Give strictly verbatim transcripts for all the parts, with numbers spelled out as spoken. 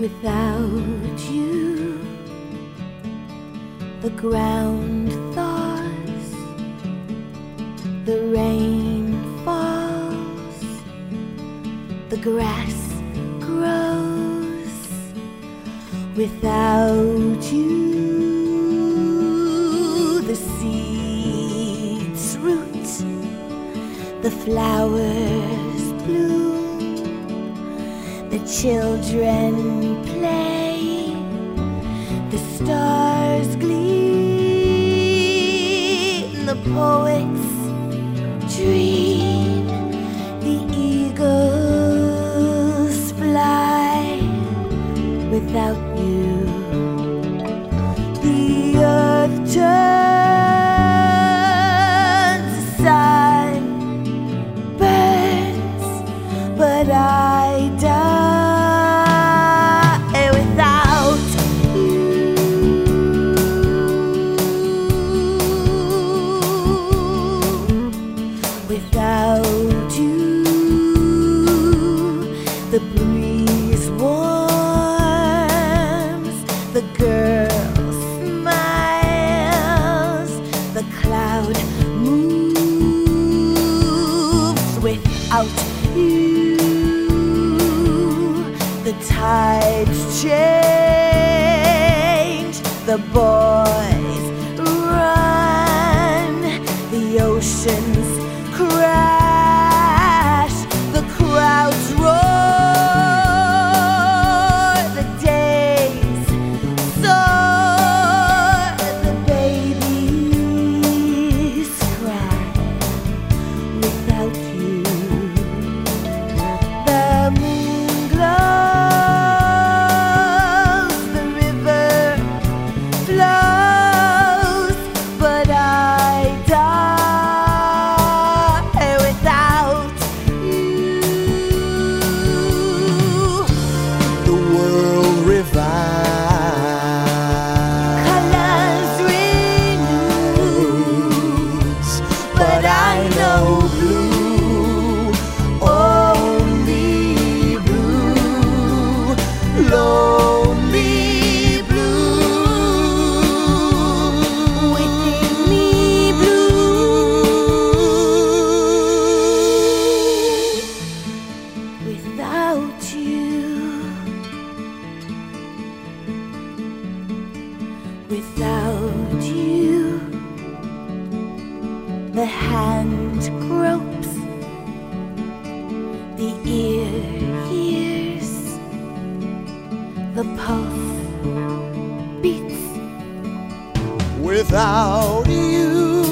Without you, the ground thaws, the rain falls, the grass grows. Without you, the seeds root, the flowers bloom, the children play, the stars gleam, the poets dream, the eagles fly. Without you, the earth turns, the sun burns, but I die. Without you, the breeze warms, the girl smiles, the cloud moves. Without you, the tides change, the boys run, the oceans crash, the crowds roar, the days soar, the babies cry. Without you, the moon glows, the river flows, but I die. Lonely blue, within me blue. Without you, without you, the hand gropes, the ear hears, the pulse beats. Without you,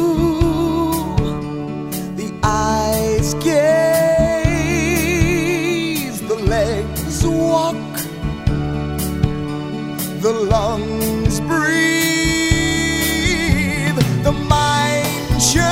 the eyes gaze, the legs walk, the lungs breathe, the mind churns.